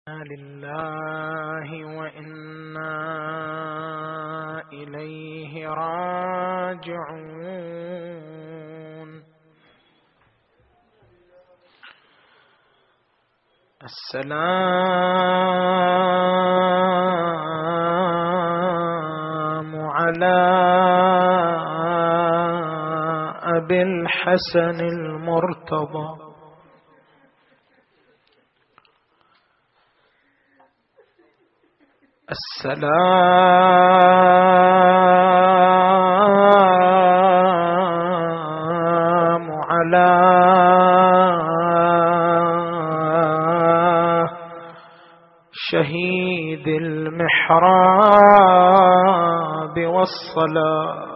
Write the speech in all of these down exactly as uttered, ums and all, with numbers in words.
لله وإنا إليه راجعون. السلام على أبي الحسن المرتضى السلام على شهيد المحراب والصلاة.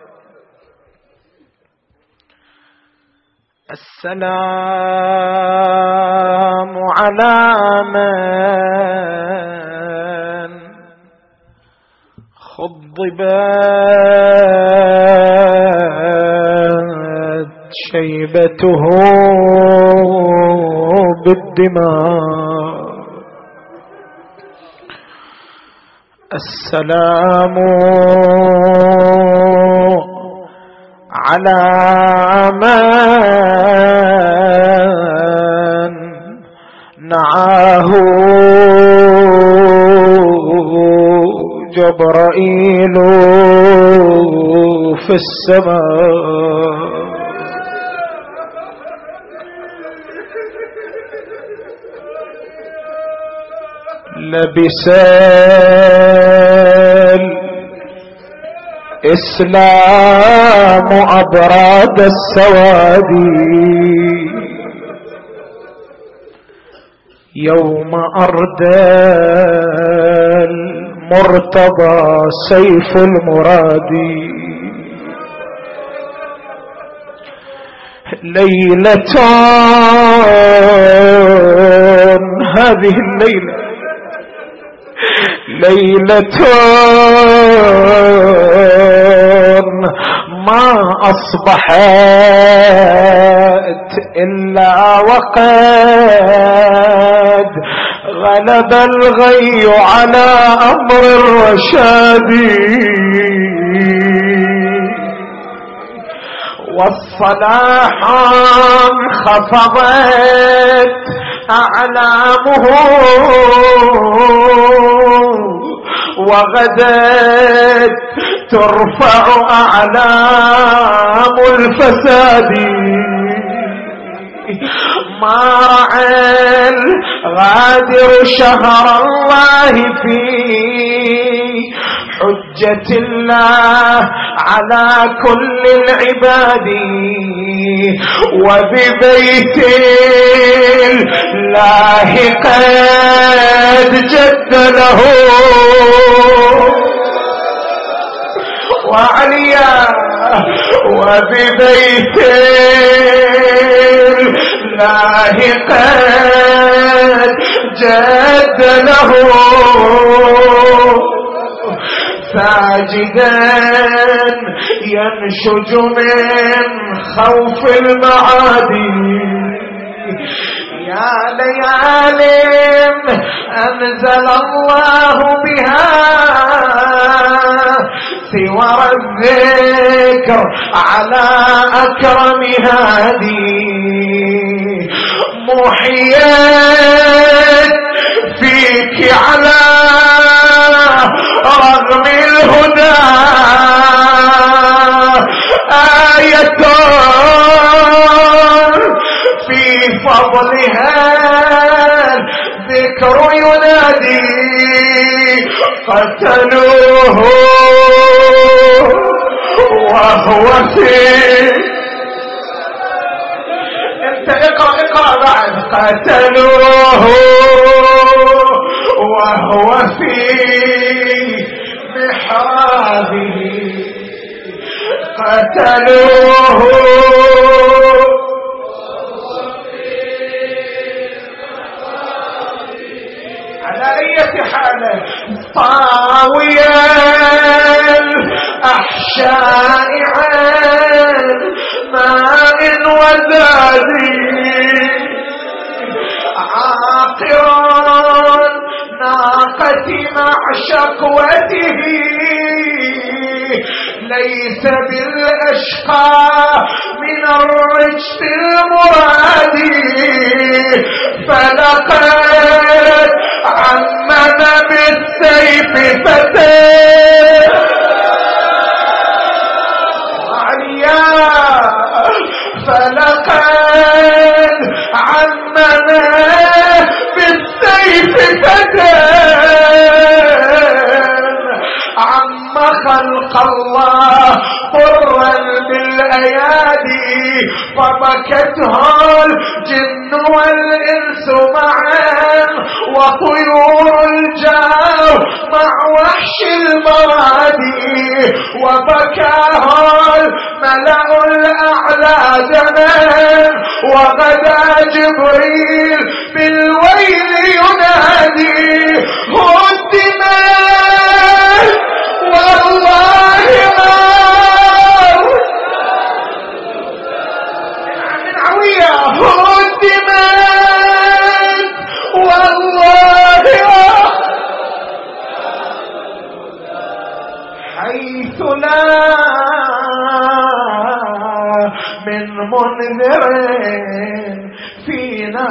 السلام على من خضبت شيبته بالدماء. السلام على من نعاه جبرائيل في السماء. لبس الإسلام أبراد السواد يوم أردى المرتضى سيف المراد. ليلة هذه الليلة ليلة ما أصبحت إلا وقد غلب الغي على أمر الرشاد. والصلاح انخفضت أعلامه وغدت ترفع أعلام الفساد. ما رعى الغادر شهر الله في حجة الله على كل العباد. وببيت الله قد جد له وعليا. وببيت الله قد جد له ساجدا ينشج من خوف المعادي. يا ليال أنزل الله بها سور الذكر على أكرم هادي. محيت فيك على رغم الهدى آية في فضلها ذكر ينادي. قتلوه وهو في انت اقرأ اقرأ بعد. قتلوه وهو في محرابه. قتلوه على أي حالة طاويا الأحشاء عن ماء وزاد عاقرا مع شقوته ليس بالأشقى من الرجس المرادي فلقد عمم بالسيف فتاه عليا فلقد عمم بالسيف فتاه عم خلق الله برا بالايادي فبكته الجن والانس معا وطيور الجو مع وحش الموادي وبكاه الملأ الاعلى زمان وغدا جبريل بالويل ينادي هدمت والله ما من عوية هدمت والله حيث لا من منذر فينا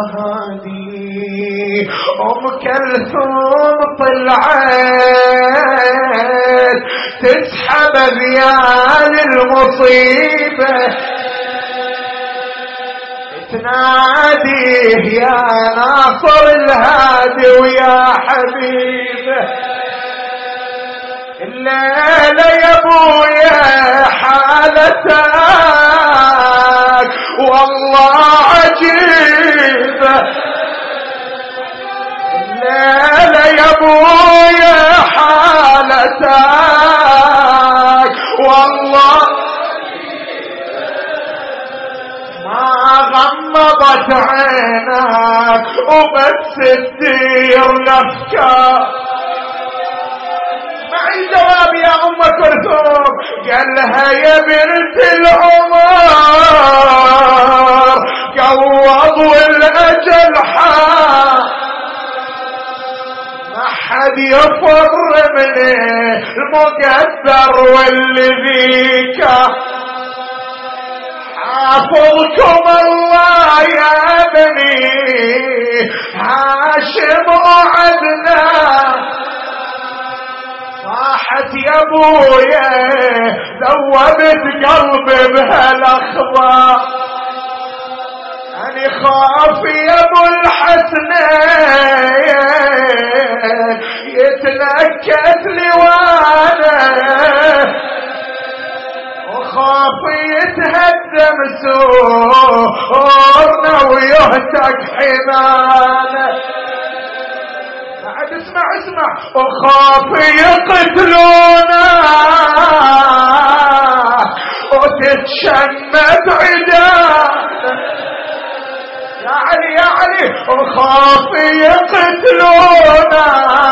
وهادي أم كلثوم طلعت تسحب ذيال المصيبة تناديه يا ناصر الهادي ويا حبيبه الليلة يا ابويا حالتك والله عجيبة الليلة يا ابويا حالتك والله ما غمضت عينك وبس تدير الافكار الجواب يا ام كلثوم قال لها يا بنت العمر قوض والاجل حار ما حد يفر من المقدر واللي ذيك حافظكم الله يا بني هاشم وعدنان صاحت يا ابويا ذوبت قلبي بهالاخبار اني خاف يا ابو الحسنين يتنكت لي وانا وخاف يتهدم سورنا ويهتك حمانا اسمع اسمع وخاف يقتلونا وتتشمت عدانا يا علي يا علي وخاف يقتلونا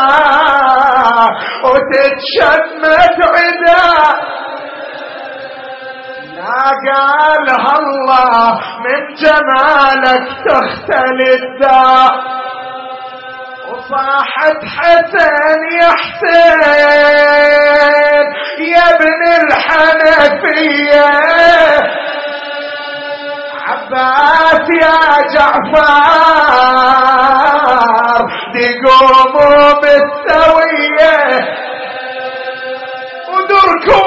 وتتشمت عدانا لا قالها الله من جمالك تختلي الدار وصاحت حسن يا حسين يا ابن الحنفية عباس يا جعفر دي قوموا بالسوية ودركوا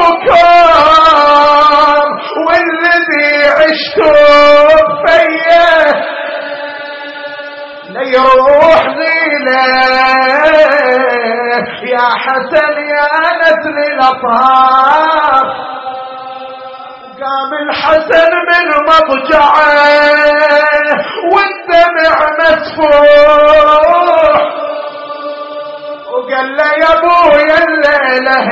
ابوكم والذي عشتوا فيه ليروح ذيله يا حسن يا نسل الأطهار قام الحسن من مضجعه والدمع مسفوح وقال له يا ابويا الليله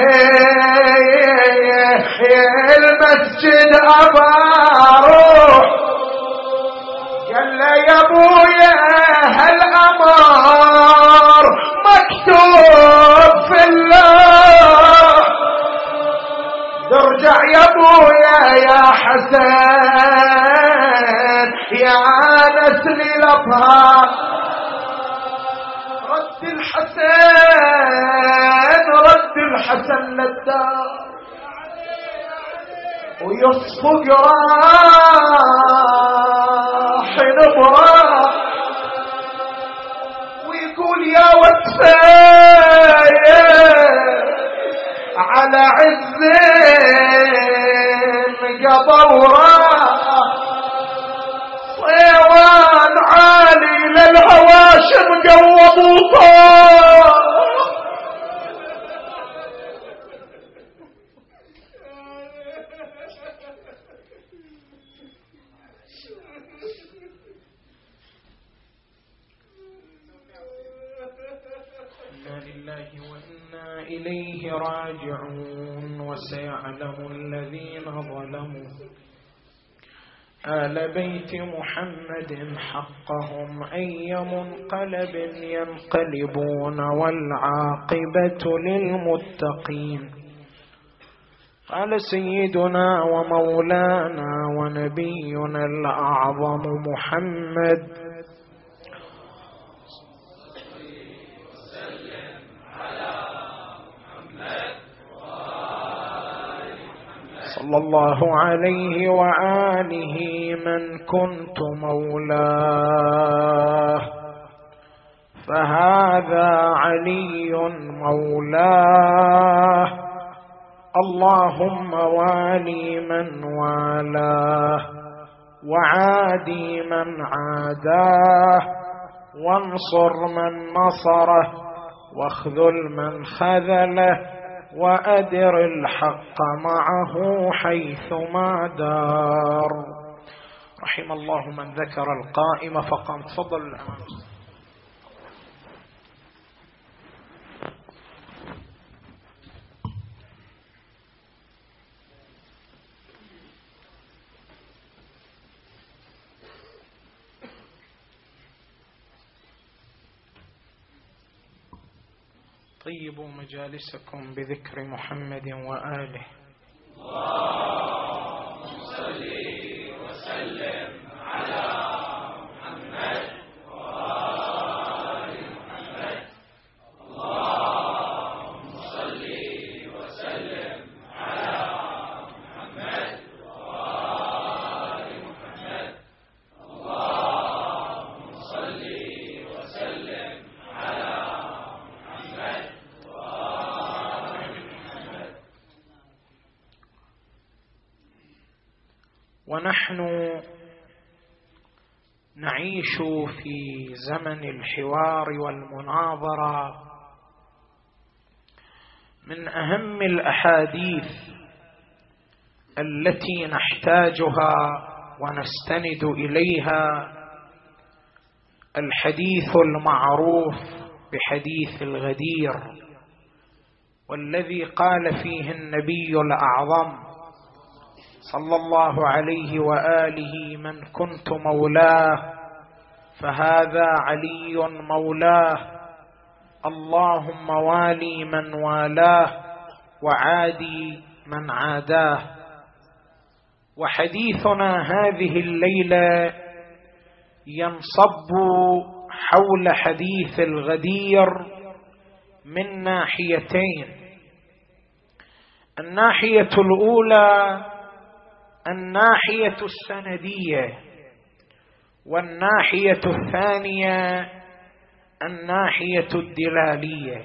المسجد ابى اروح قال له يا ابويا هالامر مكتوب في الله ترجع يا ابويا يا حسن يا نسل الاطهار رد الحسن رد الحسن للدار ويصفق راح نبرة ويقول يا وكفاية على عزين قبر راح صيوان عالي للهواشم قوضوا طار إليه راجعون. وسيعلم الذين ظلموا آل بيت محمد حقهم أي منقلب ينقلبون والعاقبة للمتقين. قال سيدنا ومولانا ونبينا الأعظم محمد صلى الله عليه وآله من كنت مولاه فهذا علي مولاه. اللهم والي من والاه وعادي من عاداه وانصر من نصره واخذل من خذله وأدر الحق معه حيثما دار. رحم الله من ذكر القائم فقام. تفضل الأمام. طيبوا مجالسكم بذكر محمد وآله. اللهم صل وسلم على محمد وآل محمد. اللهم صل وسلم على محمد وآل محمد. اللهم صل وسلم على محمد. ونحن نعيش في زمن الحوار والمناظرة. من أهم الأحاديث التي نحتاجها ونستند إليها الحديث المعروف بحديث الغدير، والذي قال فيه النبي الأعظم صلى الله عليه وآله من كنت مولاه فهذا علي مولاه. اللهم والي من والاه وعادي من عاداه. وحديثنا هذه الليلة ينصب حول حديث الغدير من ناحيتين. الناحية الأولى الناحية السندية، والناحية الثانية الناحية الدلالية.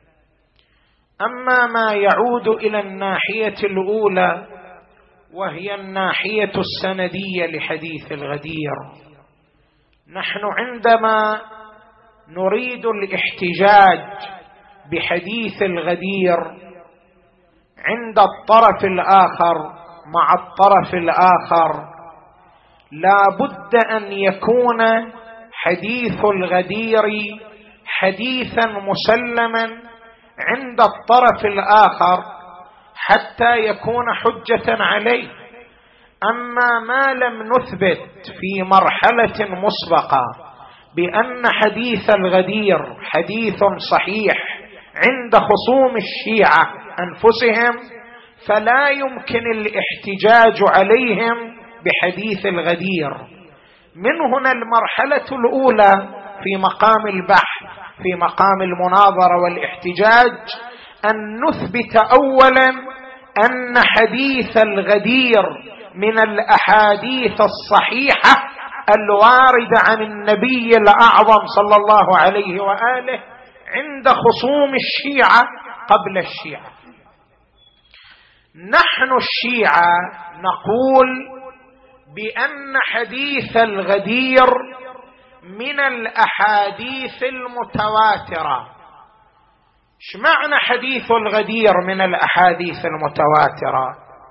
أما ما يعود إلى الناحية الأولى وهي الناحية السندية لحديث الغدير، نحن عندما نريد الاحتجاج بحديث الغدير عند الطرف الآخر مع الطرف الآخر لا بد أن يكون حديث الغدير حديثا مسلما عند الطرف الآخر حتى يكون حجة عليه. أما ما لم نثبت في مرحلة مسبقة بأن حديث الغدير حديث صحيح عند خصوم الشيعة أنفسهم فلا يمكن الاحتجاج عليهم بحديث الغدير. من هنا المرحلة الأولى في مقام البحث في مقام المناظرة والاحتجاج أن نثبت أولا أن حديث الغدير من الأحاديث الصحيحة الواردة عن النبي الأعظم صلى الله عليه وآله عند خصوم الشيعة قبل الشيعة. نحن الشيعة نقول بأن حديث الغدير من الأحاديث المتواترة. ايش معنى حديث الغدير من الأحاديث المتواترة؟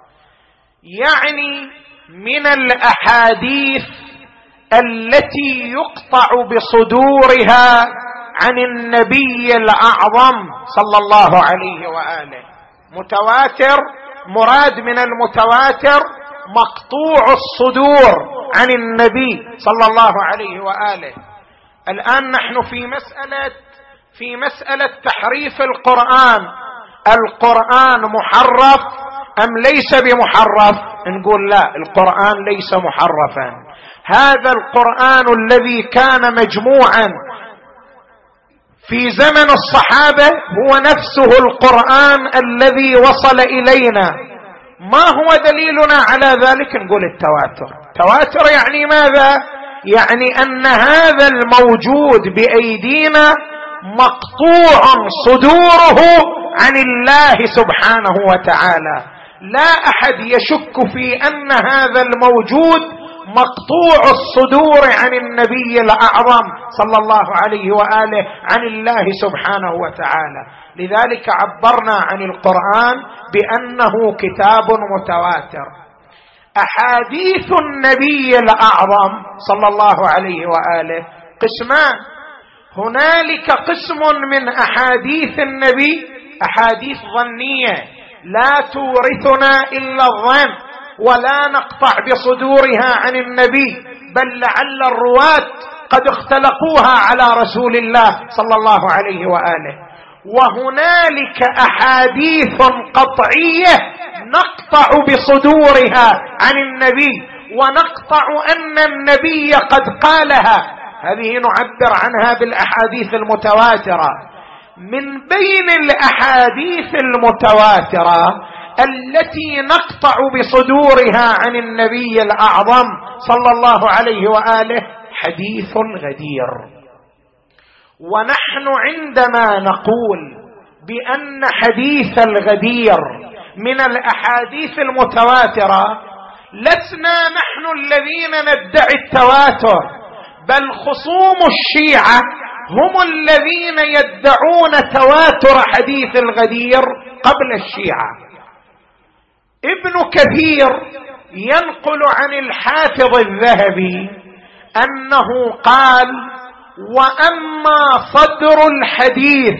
يعني من الأحاديث التي يقطع بصدورها عن النبي الأعظم صلى الله عليه وآله. متواتر، مراد من المتواتر مقطوع الصدور عن النبي صلى الله عليه وآله. الآن نحن في مسألة في مسألة تحريف القرآن. القرآن محرف أم ليس بمحرف؟ نقول لا، القرآن ليس محرفا. هذا القرآن الذي كان مجموعا في زمن الصحابة هو نفسه القرآن الذي وصل إلينا. ما هو دليلنا على ذلك؟ نقول التواتر. تواتر يعني ماذا؟ يعني أن هذا الموجود بأيدينا مقطوع صدوره عن الله سبحانه وتعالى. لا أحد يشك في أن هذا الموجود مقطوع الصدور عن النبي الأعظم صلى الله عليه وآله عن الله سبحانه وتعالى. لذلك عبرنا عن القرآن بأنه كتاب متواتر. أحاديث النبي الأعظم صلى الله عليه وآله قسمان. هنالك قسم من أحاديث النبي أحاديث ظنية لا تورثنا إلا الظن ولا نقطع بصدورها عن النبي، بل لعل الرواة قد اختلقوها على رسول الله صلى الله عليه وآله. وهنالك أحاديث قطعية نقطع بصدورها عن النبي ونقطع أن النبي قد قالها. هذه نعبر عنها بالأحاديث المتواترة. من بين الأحاديث المتواترة التي نقطع بصدورها عن النبي الأعظم صلى الله عليه وآله حديث الغدير. ونحن عندما نقول بأن حديث الغدير من الأحاديث المتواترة لسنا نحن الذين ندعي التواتر، بل خصوم الشيعة هم الذين يدعون تواتر حديث الغدير قبل الشيعة. ابن كثير ينقل عن الحافظ الذهبي أنه قال: وأما صدر الحديث،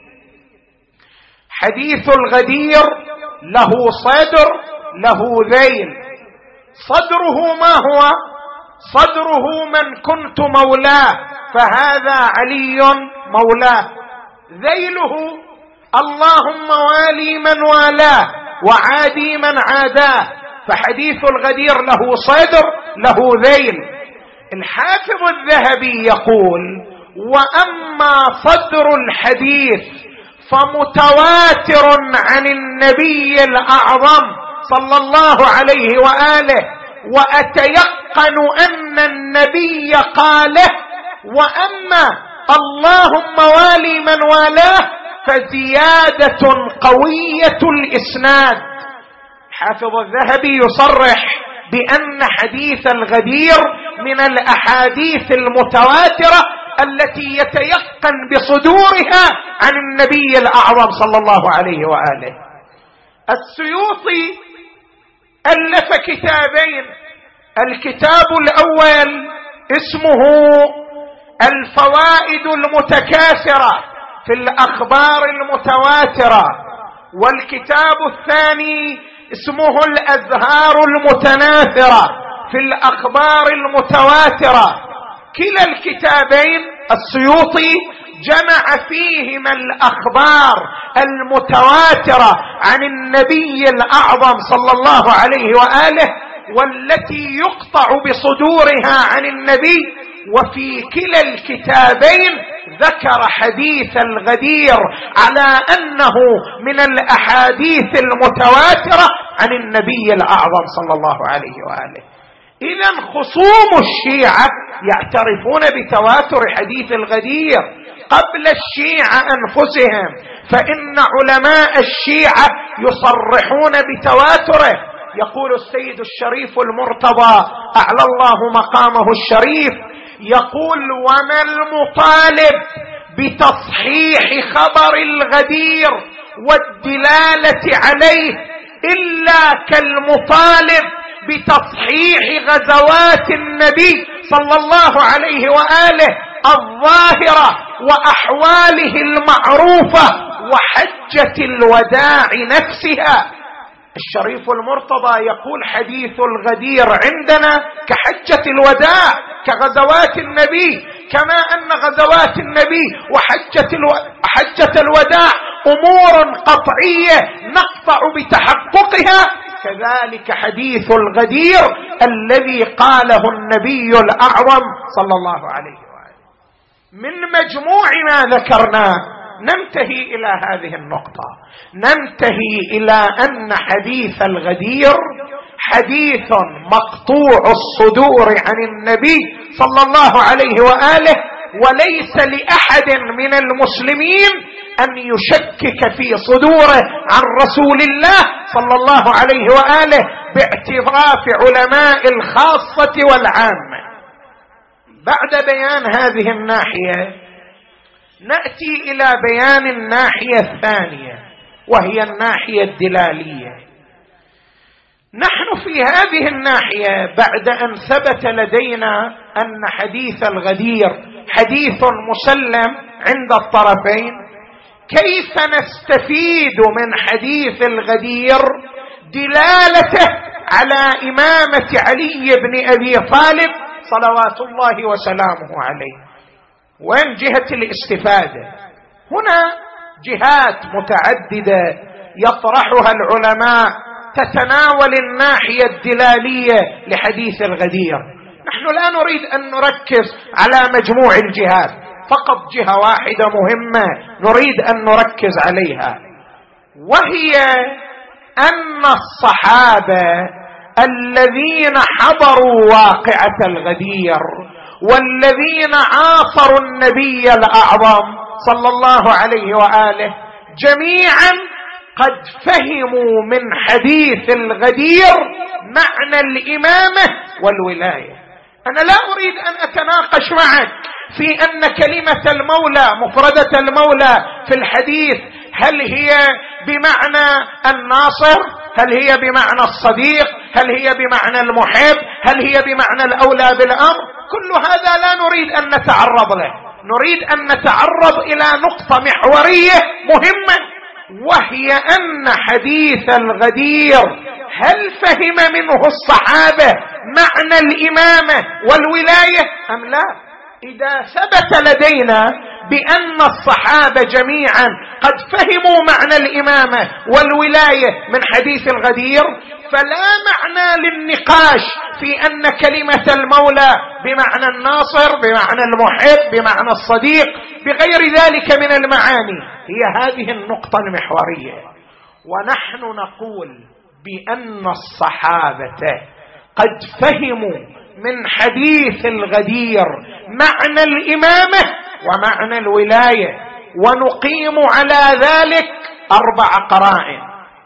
حديث الغدير له صدر له ذيل. صدره ما هو؟ صدره من كنت مولاه فهذا علي مولاه. ذيله اللهم والي من والاه وعادي من عاداه. فحديث الغدير له صدر له ذيل. الحافظ الذهبي يقول: وأما صدر الحديث فمتواتر عن النبي الأعظم صلى الله عليه وآله، وأتيقن أن النبي قاله. وأما اللهم والي من والاه فزيادة قوية الإسناد. حافظ الذهبي يصرح بأن حديث الغدير من الأحاديث المتواترة التي يتيقن بصدورها عن النبي الأعظم صلى الله عليه وآله. السيوطي ألف كتابين. الكتاب الأول اسمه الفوائد المتكاثرة في الأخبار المتواترة، والكتاب الثاني اسمه الأزهار المتناثرة في الأخبار المتواترة. كلا الكتابين السيوطي جمع فيهما الأخبار المتواترة عن النبي الأعظم صلى الله عليه وآله، والتي يقطع بصدورها عن النبي، وفي كلا الكتابين ذكر حديث الغدير على أنه من الأحاديث المتواترة عن النبي الأعظم صلى الله عليه وآله. إذن خصوم الشيعة يعترفون بتواتر حديث الغدير قبل الشيعة أنفسهم، فإن علماء الشيعة يصرحون بتواتره. يقول السيد الشريف المرتضى أعلى الله مقامه الشريف، يقول: وما المطالب بتصحيح خبر الغدير والدلالة عليه إلا كالمطالب بتصحيح غزوات النبي صلى الله عليه وآله الظاهرة وأحواله المعروفة وحجة الوداع نفسها. الشريف المرتضى يقول: حديث الغدير عندنا كحجة الوداع، كغزوات النبي، كما أن غزوات النبي وحجة الو... حجة الوداع أمور قطعية نقطع بتحققها، كذلك حديث الغدير الذي قاله النبي الأعظم صلى الله عليه وآله. من مجموع ما ذكرناه ننتهي إلى هذه النقطة، ننتهي إلى أن حديث الغدير حديث مقطوع الصدور عن النبي صلى الله عليه وآله، وليس لأحد من المسلمين أن يشكك في صدوره عن رسول الله صلى الله عليه وآله باعتراف علماء الخاصة والعامة. بعد بيان هذه الناحية نأتي إلى بيان الناحية الثانية، وهي الناحية الدلالية. نحن في هذه الناحية بعد أن ثبت لدينا أن حديث الغدير حديث مسلم عند الطرفين، كيف نستفيد من حديث الغدير دلالته على إمامة علي بن أبي طالب صلوات الله وسلامه عليه؟ وين جهة الاستفادة؟ هنا جهات متعددة يطرحها العلماء تتناول الناحية الدلالية لحديث الغدير. نحن لا نريد أن نركز على مجموع الجهات، فقط جهة واحدة مهمة نريد أن نركز عليها، وهي أن الصحابة الذين حضروا واقعة الغدير والذين عاصروا النبي الأعظم صلى الله عليه وآله جميعا قد فهموا من حديث الغدير معنى الإمامة والولاية. أنا لا أريد أن أتناقش معك في أن كلمة المولى، مفردة المولى في الحديث، هل هي بمعنى الناصر؟ هل هي بمعنى الصديق؟ هل هي بمعنى المحب؟ هل هي بمعنى الأولى بالأمر؟ كل هذا لا نريد أن نتعرض له، نريد أن نتعرض إلى نقطة محورية مهمة، وهي أن حديث الغدير هل فهم منه الصحابة معنى الإمامة والولاية أم لا؟ إذا ثبت لدينا بأن الصحابة جميعا قد فهموا معنى الإمامة والولاية من حديث الغدير، فلا معنى للنقاش في أن كلمة المولى بمعنى الناصر، بمعنى المحب، بمعنى الصديق، بغير ذلك من المعاني. هي هذه النقطة المحورية. ونحن نقول بأن الصحابة قد فهموا من حديث الغدير معنى الإمامة ومعنى الولاية، ونقيم على ذلك أربع قرائن.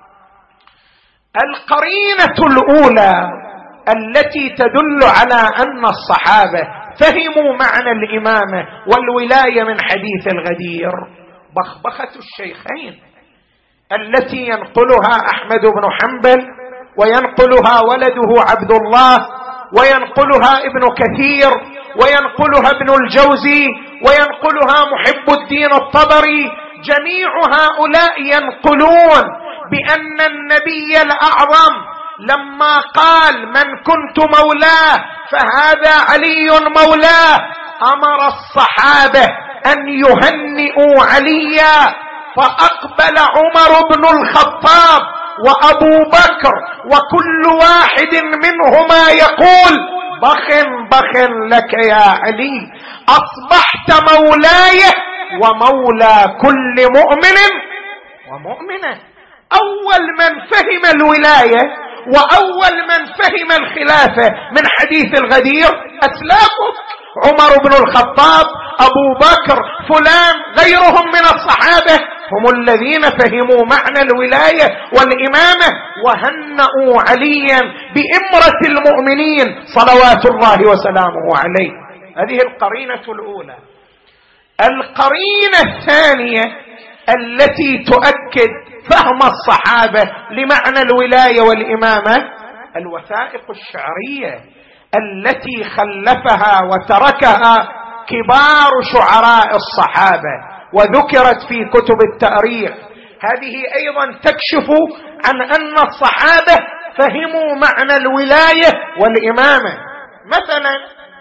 القرينة الأولى التي تدل على أن الصحابة فهموا معنى الإمامة والولاية من حديث الغدير بخبخة الشيخين التي ينقلها أحمد بن حنبل وينقلها ولده عبد الله وينقلها ابن كثير وينقلها ابن الجوزي وينقلها محب الدين الطبري. جميع هؤلاء ينقلون بأن النبي الأعظم لما قال من كنت مولاه فهذا علي مولاه أمر الصحابة أن يهنئوا عليا، فأقبل عمر بن الخطاب وأبو بكر وكل واحد منهما يقول بخ بخ لك يا علي، أصبحت مولاي ومولى كل مؤمن ومؤمنة. أول من فهم الولاية وأول من فهم الخلافة من حديث الغدير أسلافك، عمر بن الخطاب، أبو بكر، فلان، غيرهم من الصحابة، هم الذين فهموا معنى الولاية والإمامة وهنأوا عليا بإمرة المؤمنين صلوات الله وسلامه عليه. هذه القرينة الأولى. القرينة الثانية التي تؤكد فهم الصحابة لمعنى الولاية والإمامة الوثائق الشعرية التي خلفها وتركها كبار شعراء الصحابة وذكرت في كتب التاريخ. هذه أيضا تكشف عن أن الصحابة فهموا معنى الولاية والإمامة. مثلا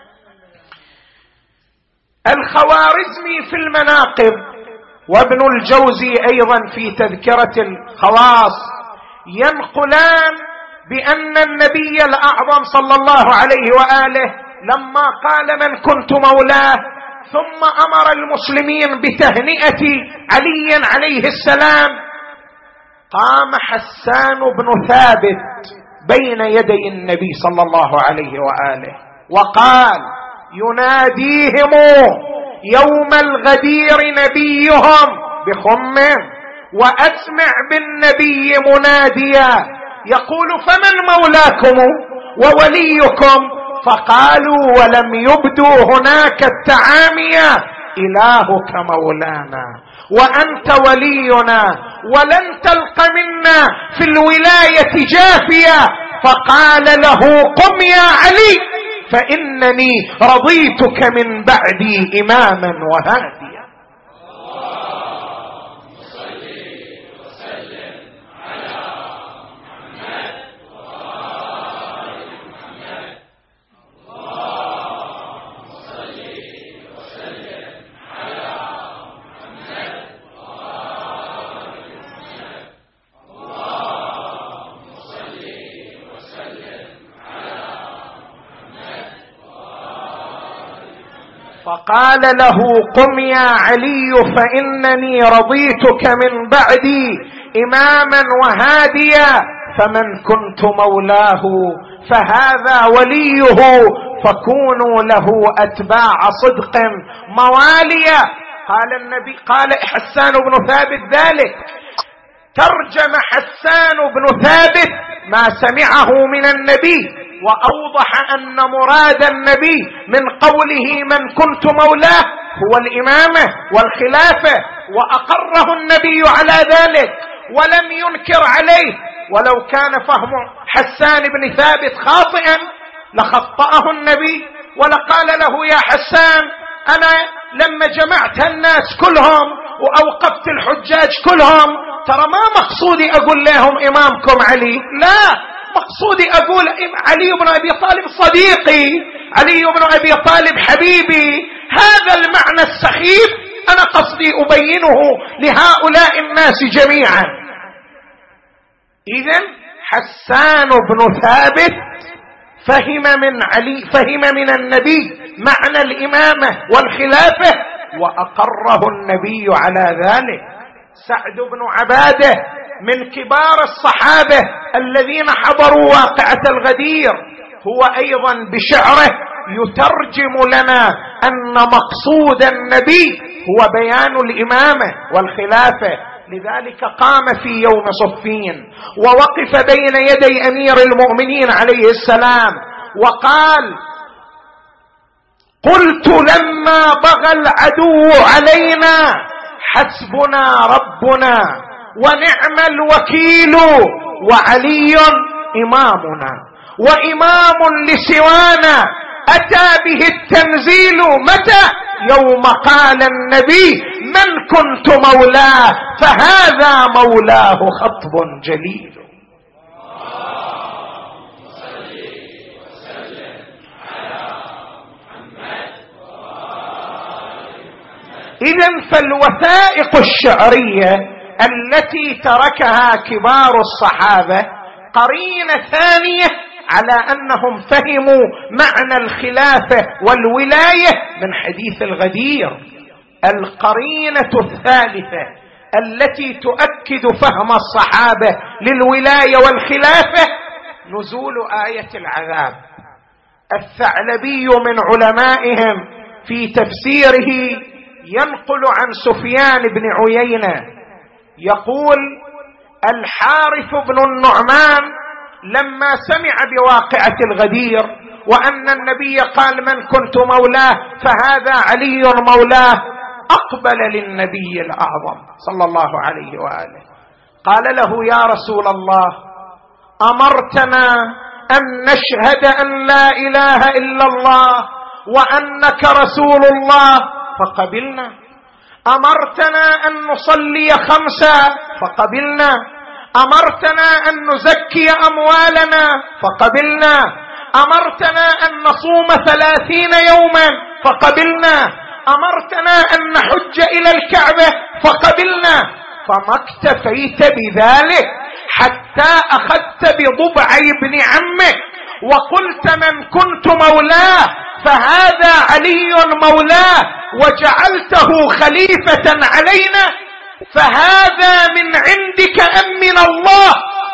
الخوارزمي في المناقب وابن الجوزي أيضا في تذكرة الخواص ينقلان بأن النبي الأعظم صلى الله عليه وآله لما قال من كنت مولاه ثم أمر المسلمين بتهنئة علي عليه السلام، قام حسان بن ثابت بين يدي النبي صلى الله عليه وآله وقال يناديهم يوم الغدير نبيهم بخم، وأسمع بالنبي مناديا يقول فمن مولاكم ووليكم؟ فقالوا ولم يبدوا هناك التعامية إلهك مولانا وأنت ولينا ولن تلق منا في الولاية جافية. فقال له قم يا علي فإنني رضيتك من بعدي إماما وهاديا. فقال له قم يا علي فإنني رضيتك من بعدي إماما وهاديا، فمن كنت مولاه فهذا وليه فكونوا له أتباع صدق مواليا. قال النبي قال حسان بن ثابت ذلك، ترجم حسان بن ثابت ما سمعه من النبي وأوضح أن مراد النبي من قوله من كنت مولاه هو الإمامة والخلافة، وأقره النبي على ذلك ولم ينكر عليه. ولو كان فهم حسان بن ثابت خاطئا لخطأه النبي ولقال له يا حسان أنا لما جمعت الناس كلهم وأوقفت الحجاج كلهم ترى ما مقصودي أقول لهم إمامكم علي، لا، مقصودي أقول علي بن أبي طالب صديقي، علي بن أبي طالب حبيبي. هذا المعنى السخيف أنا قصدي أبينه لهؤلاء الناس جميعا. إذن حسان بن ثابت فهم من علي فهم من النبي معنى الإمامة والخلافة وأقره النبي على ذلك. سعد بن عبادة من كبار الصحابة الذين حضروا واقعة الغدير هو أيضا بشعره يترجم لنا أن مقصود النبي هو بيان الإمامة والخلافة. لذلك قام في يوم صفين ووقف بين يدي أمير المؤمنين عليه السلام وقال قلت لما بغى العدو علينا حسبنا ربنا ونعم الوكيل وعلي إمامنا وإمام لسوانا أتى به التنزيل متى؟ يوم قال النبي من كنت مولاه فهذا مولاه خطب جليل. إذن فالوثائق الشعرية التي تركها كبار الصحابة قرينة ثانية على أنهم فهموا معنى الخلافة والولاية من حديث الغدير. القرينة الثالثة التي تؤكد فهم الصحابة للولاية والخلافة نزول آية العذاب. الثعلبي من علمائهم في تفسيره ينقل عن سفيان بن عيينة يقول: الحارث بن النعمان لما سمع بواقعة الغدير وأن النبي قال من كنت مولاه فهذا علي مولاه، أقبل للنبي الأعظم صلى الله عليه وآله قال له: يا رسول الله، أمرتنا أن نشهد أن لا إله إلا الله وأنك رسول الله فقبلنا، أمرتنا أن نصلي خمسا فقبلنا، أمرتنا أن نزكي أموالنا فقبلنا، أمرتنا أن نصوم ثلاثين يوما فقبلنا، أمرتنا أن نحج إلى الكعبة فقبلنا. فما اكتفيت بذلك حتى أخذت بضبعي ابن عمك وقلت من كنت مولاه فهذا علي مولاه وجعلته خليفة علينا، فهذا من عندك أم من الله؟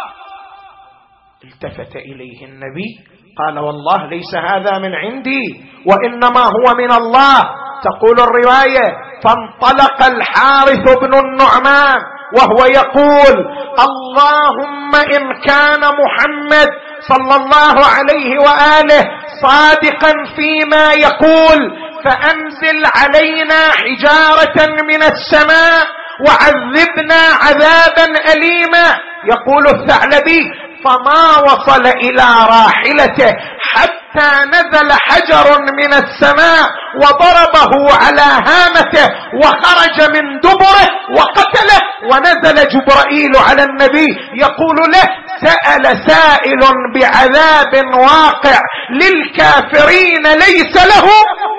التفت إليه النبي قال: والله ليس هذا من عندي وإنما هو من الله. تقول الرواية: فانطلق الحارث بن النعمان وهو يقول: اللهم إن كان محمد صلى الله عليه وآله صادقا فيما يقول فأنزل علينا حجارة من السماء وعذبنا عذابا أليما. يقول الثعلبي: فما وصل إلى راحلته حتى نزل حجر من السماء وضربه على هامته وخرج من دبره وقتله، ونزل جبرائيل على النبي يقول له: سأل سائل بعذاب واقع للكافرين ليس له.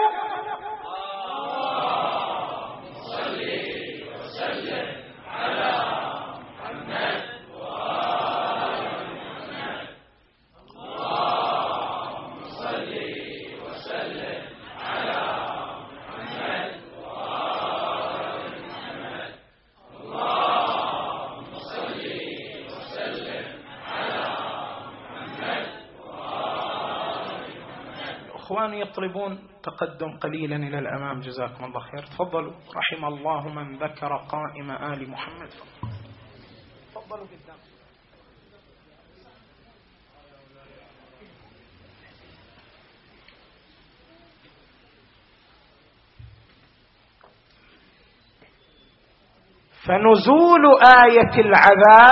إخواني يطلبون تقدم قليلا إلى الأمام، جزاكم الله خير. تفضلوا. رحم الله من ذكر قائم آل محمد. تفضلوا قدام. فنزول آية العذاب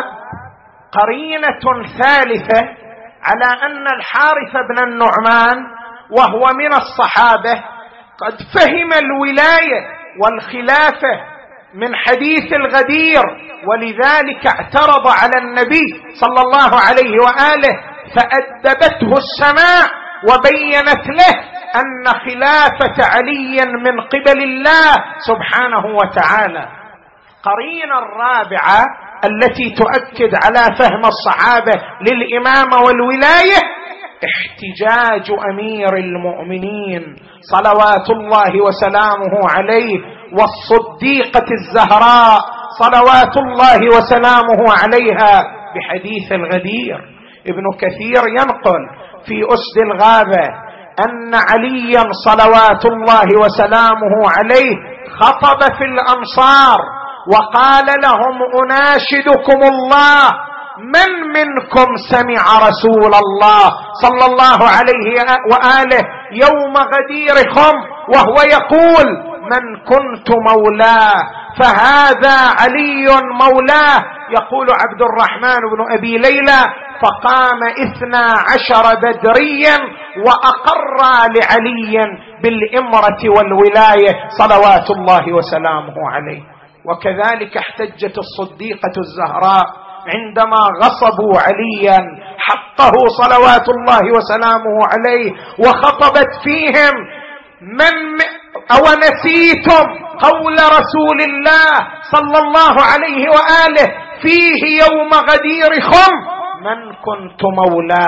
قرينة ثالثة على أن الحارث بن النعمان وهو من الصحابة قد فهم الولاية والخلافة من حديث الغدير، ولذلك اعترض على النبي صلى الله عليه وآله فأدبته السماء وبينت له أن خلافة علي من قبل الله سبحانه وتعالى. قرينة الرابعة التي تؤكد على فهم الصحابة للإمامة والولاية احتجاج أمير المؤمنين صلوات الله وسلامه عليه والصديقة الزهراء صلوات الله وسلامه عليها بحديث الغدير. ابن كثير ينقل في أسد الغابة أن عليا صلوات الله وسلامه عليه خطب في الأنصار وقال لهم: أناشدكم الله، من منكم سمع رسول الله صلى الله عليه وآله يوم غدير خم وهو يقول: من كنت مولاه فهذا علي مولاه. يقول عبد الرحمن بن أبي ليلى: فقام اثنا عشر بدريا وأقر لعلي بالإمرة والولاية صلوات الله وسلامه عليه. وكذلك احتجت الصديقة الزهراء عندما غصبوا عليا حقه صلوات الله وسلامه عليه وخطبت فيهم: من أو نسيتم قول رسول الله صلى الله عليه وآله فيه يوم غدير خم: من كنت مولاه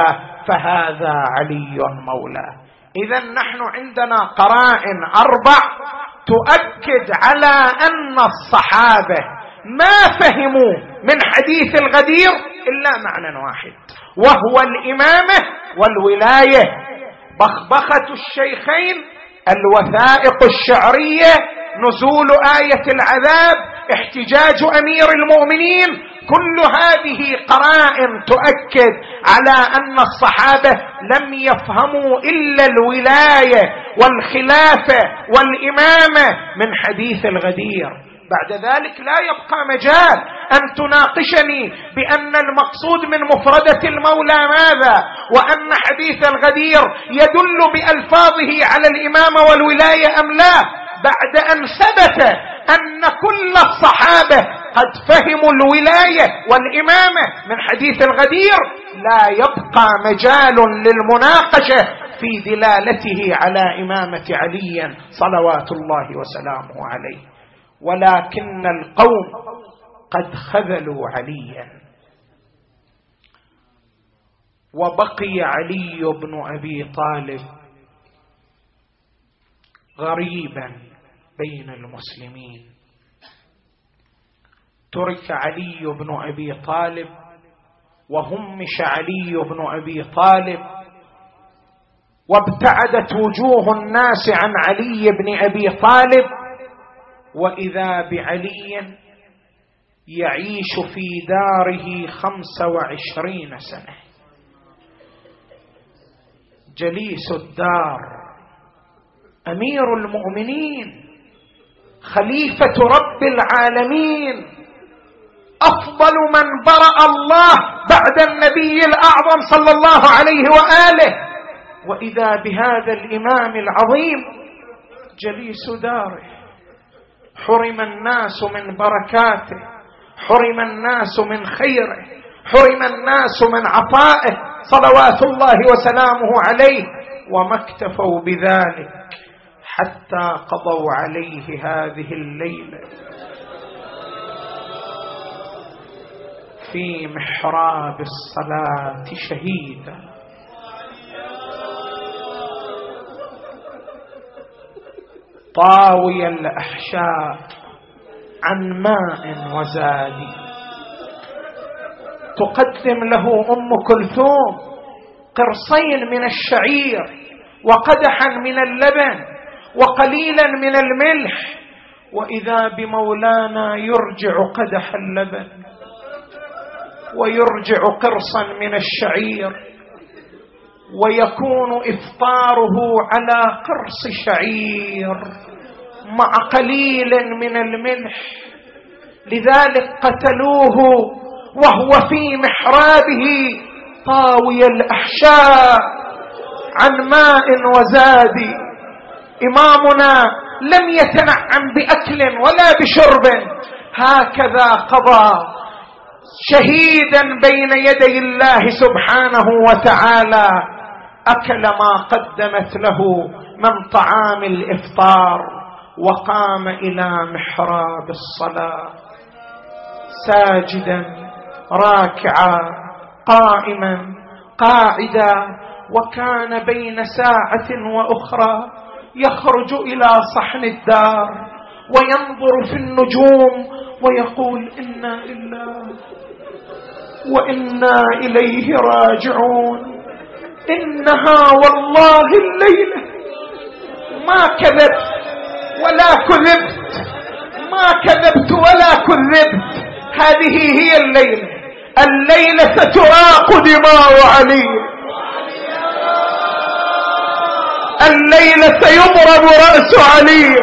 فهذا علي مولاه. إذا نحن عندنا قرائن أربع تؤكد على أن الصحابة ما فهموا من حديث الغدير إلا معنى واحد، وهو الإمامة والولاية. بخبخة الشيخين، الوثائق الشعرية، نزول آية العذاب، احتجاج أمير المؤمنين، كل هذه قرائن تؤكد على أن الصحابة لم يفهموا إلا الولاية والخلافة والإمامة من حديث الغدير. بعد ذلك لا يبقى مجال أن تناقشني بأن المقصود من مفردة المولى ماذا، وأن حديث الغدير يدل بألفاظه على الإمامة والولاية أم لا، بعد أن ثبت أن كل الصحابة قد فهموا الولاية والإمامة من حديث الغدير. لا يبقى مجال للمناقشة في دلالته على إمامة علي صلوات الله وسلامه عليه. ولكن القوم قد خذلوا عليا، وبقي علي بن أبي طالب غريبا بين المسلمين. ترك علي بن أبي طالب وهمش علي بن أبي طالب، وابتعدت وجوه الناس عن علي بن أبي طالب، وإذا بعلي يعيش في داره خمس وعشرين سنة، جليس الدار، أمير المؤمنين، خليفة رب العالمين، أفضل من برأ الله بعد النبي الأعظم صلى الله عليه وآله، وإذا بهذا الإمام العظيم جليس داره. حرم الناس من بركاته، حرم الناس من خيره، حرم الناس من عطائه صلوات الله وسلامه عليه، وما اكتفوا بذلك حتى قضوا عليه هذه الليلة في محراب الصلاة شهيدا. طاوي الأحشاء عن ماء وزاد، تقدم له أم كلثوم قرصين من الشعير وقدحا من اللبن وقليلا من الملح، وإذا بمولانا يرجع قدح اللبن ويرجع قرصا من الشعير، ويكون إفطاره على قرص شعير مع قليل من الملح. لذلك قتلوه وهو في محرابه طاوي الأحشاء عن ماء وزاد. إمامنا لم يتنعم بأكل ولا بشرب، هكذا قضى شهيدا بين يدي الله سبحانه وتعالى، أكل ما قدمت له من طعام الإفطار، وقام إلى محراب الصلاة ساجدا راكعا قائما قاعدا، وكان بين ساعة وأخرى يخرج إلى صحن الدار وينظر في النجوم ويقول إنا لله وإنا إليه راجعون. إنها والله الليلة ما كذبت ولا كذبت، ما كذبت ولا كذبت، هذه هي الليلة. الليلة ستراق دماء علي، الليلة سيضرب رأس علي،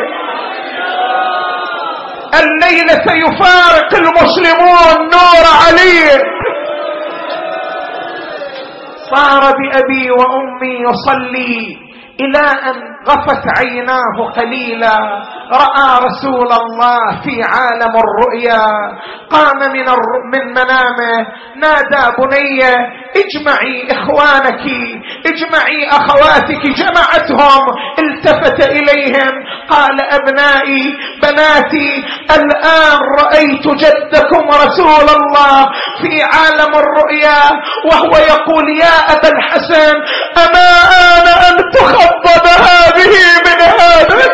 الليلة سيفارق المسلمون نور علي. صار بأبي وأمي يصلي إلى أن غفت عيناه قليلا رأى رسول الله في عالم الرؤيا. قام من, الر... من منامه، نادى بنية اجمعي إخوانك، اجمعي أخواتك. جمعتهم، التفت إليهم قال أبنائي بناتي، الآن رأيت جدكم رسول الله في عالم الرؤيا وهو يقول يا أبا الحسن أما آن أن تخضب هذه من هذا؟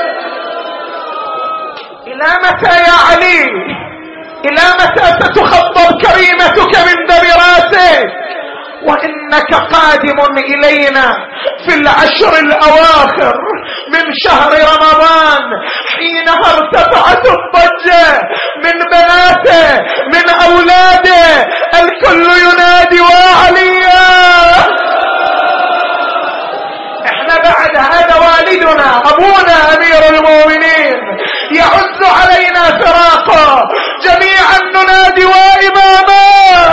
إلى متى يا علي؟ إلى متى ستخضب كريمتك من دم راسك؟ وإنك قادم إلينا في العشر الأواخر من شهر رمضان، حينها ارتفعت الضجة من بناته من أولاده، الكل ينادي وعليا. احنا بعد هذا والدنا أبونا أمير المؤمنين يعز علينا فراقه، جميعا ننادي وإماما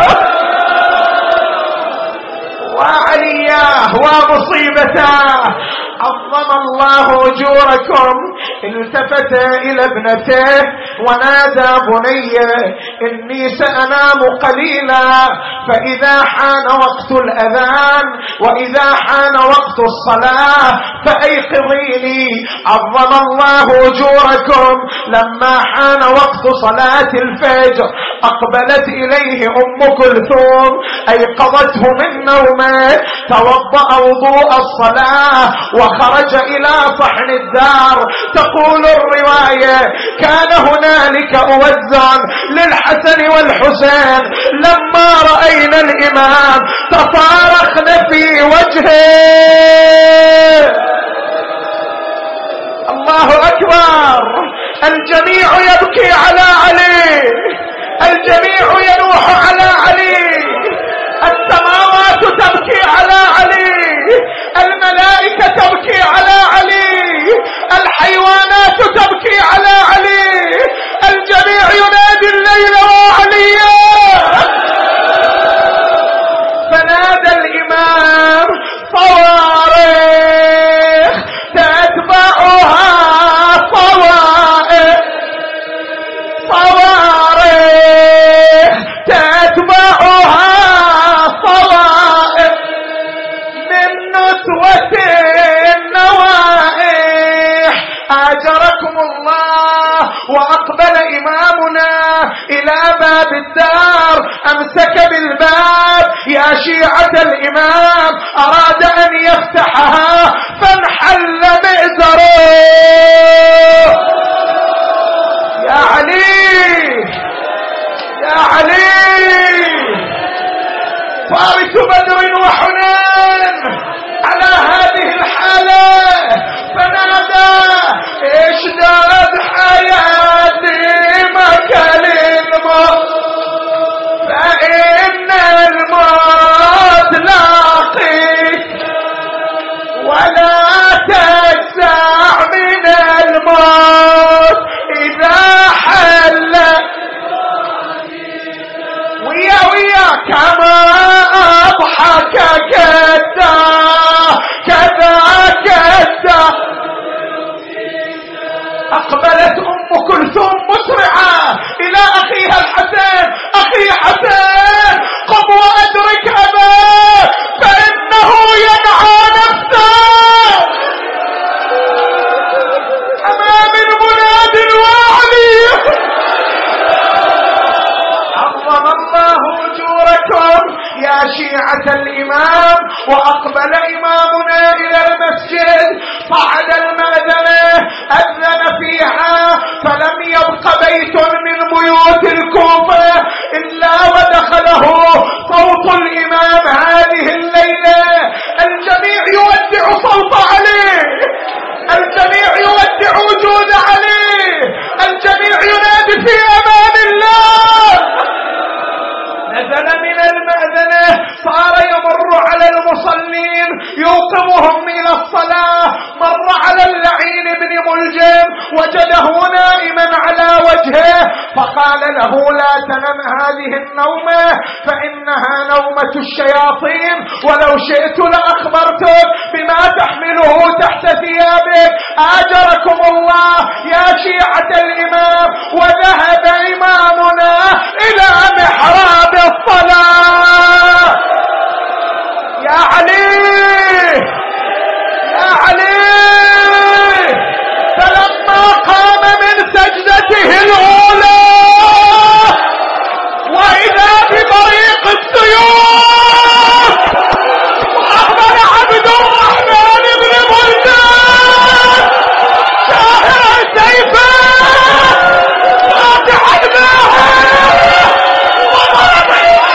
وعلياه ومصيبته. عظم الله أجوركم. التفت إلى ابنته ونادى بني إني سأنام قليلا فإذا حان وقت الأذان وإذا حان وقت الصلاة فأيقظيني. عظم الله أجوركم. لما حان وقت صلاة الفجر أقبلت إليه أم كلثوم أيقظته من نومه، توضأ وضوء الصلاة وخرج إلى صحن الدار. تقول الرواية كان هنالك أوزان للحسن والحسين، لما رأينا الإمام تفارقنا في وجهه. الله أكبر. الجميع يبكي على علي، الجميع ينوح على علي، السماوات تبكي على علي، الملائكة تبكي على علي، الحيوانات تبكي على علي، الجميع ينادي الليل وعليا. فنادى الإمام صواريخ تتبعها صوائح، صواريخ تتبعها صوائح من نسوة النوائح. آجركم الله. وأقبل إمامنا إلى باب الدار، أمسك بالباب. يا شيعة الإمام أراد أن يفتحها فانحل مئزره. يا علي يا علي، فارس بدر وحنين على هذه الحالة. فنادى اشداد حياتي مكان الموت، فإن الموت لاقيك ولا تجزع من الموت إذا حل. ويا ويا كما أضحك كدا كذا كدا. أقبلت أم كلثوم مسرعة إلى أخيها الحسن. أخي حسن قم وأدرك أباه فإنه ينعى نفسه أمام المناد الواعي. عظم الله أجوركم يا شيعة الإمام. وأقبل إمامنا إلى المسجد، صعد المأذنة أذن فيها، فلم يبق بيت من بيوت الكوفة إلا ودخله صوت الإمام هذه الليلة. الجميع يودع صوت عليه، الجميع يودع وجود عليه، الجميع ينادي في أمان الله. نزل من المأذنة، صار يمر على المصلين يوقظهم إلى الصلاة. مر على اللعين بن ملجم وجده نائما على وجهه، فقال له لا تنم هذه النومة فإنها نومة الشياطين، ولو شئت لأخبرتك بما تحمله تحت ثيابك. آجركم الله يا شيعة الإمام. وذهب إمامنا إلى محراب الصلاة. يا علي يا علي، فلما قام من سجدته الأولى وإذا بطريق السيوف وأقبل عبد الرحمن بن ملتان شاهرا سيفا قاطعا ماها وضرب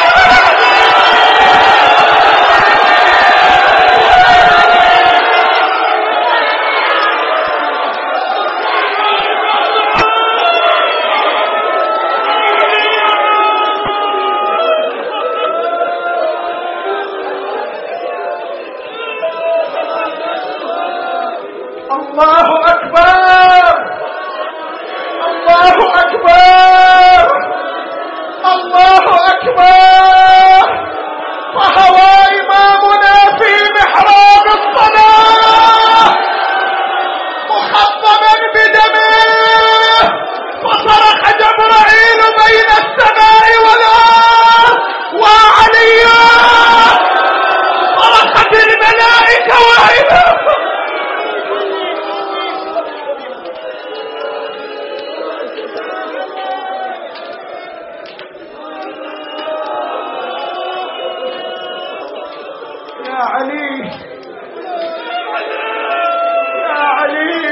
الله أكبر الله أكبر الله أكبر. فهوى إمامنا في محراب الصلاة مخضبا بدمه، فصرخ جبرائيل بين السماء والأرض وعليا، صرخت الملائكة وعيدا. يا علي يا علي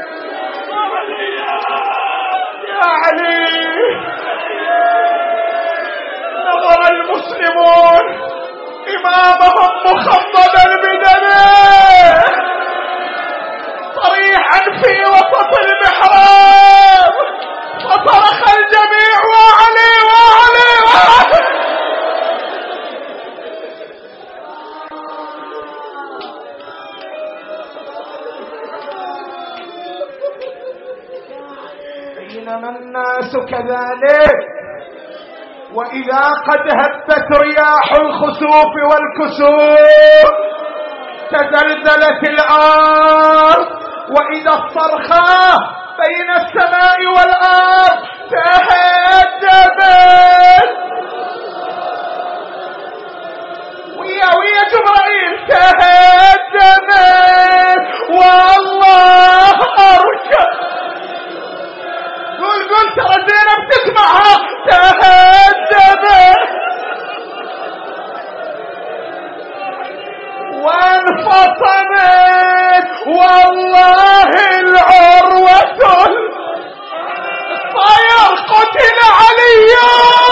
يا علي، نظر المسلمون إمامهم مخضبا بدمه صريحا في وسط المحراب، فصرخ الجميع وعلي وعلي وعلي. بينما الناس كذلك، وإذا قد هبت رياح الخسوف والكسوف تزلزلت الأرض، وإذا الصرخة بين السماء والأرض تهدمت، ويا ويا جبرائيل تهدمت والله أركب. قول قول ترى زينب تسمعها. تهدمت وانفصمت والله العروة الطير قتل عليا.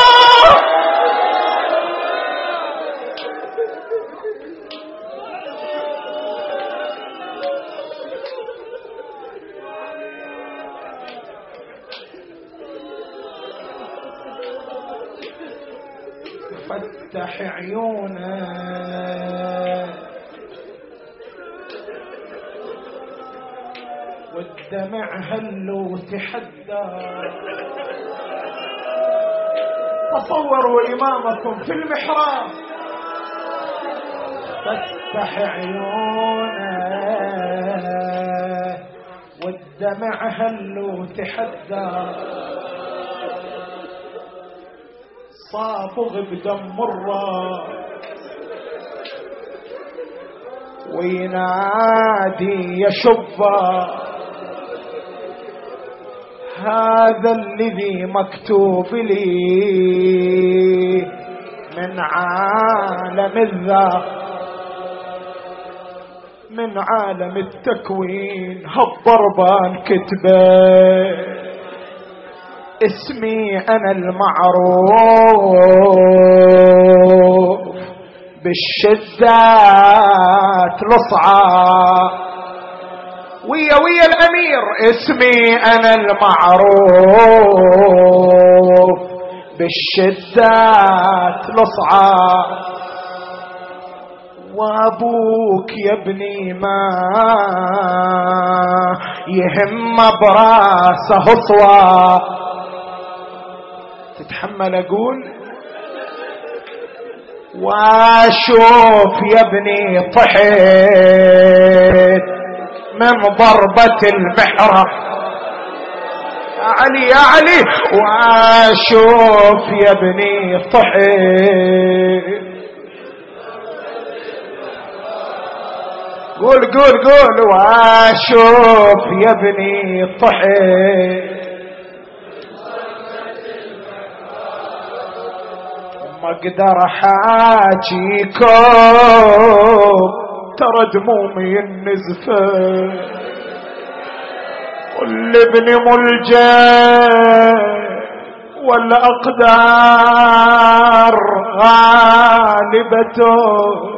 فتح عيونك والدمع هلو تحدى. تصوروا إمامكم في المحراب. فتح عيونك والدمع هلو تحدى، صابغ بدم مرة وينادي يا شبا هذا الذي مكتوب لي من عالم الذات، من عالم التكوين. هالضربان كتبه اسمي أنا المعروف بالشدات الصعاب. ويا ويا الأمير اسمي أنا المعروف بالشدات الصعاب. وابوك يا ابني ما يهم براسه صواب، تتحمل اقول؟ واشوف يا ابني طحيت من ضربة المحرق يا علي يا علي، واشوف يا ابني طحيت. قول قول قول. واشوف يا ابني طحيت ما اقدر احاجيكم ترى دمومي النزفه والابن ملجأ والاقدار غالبته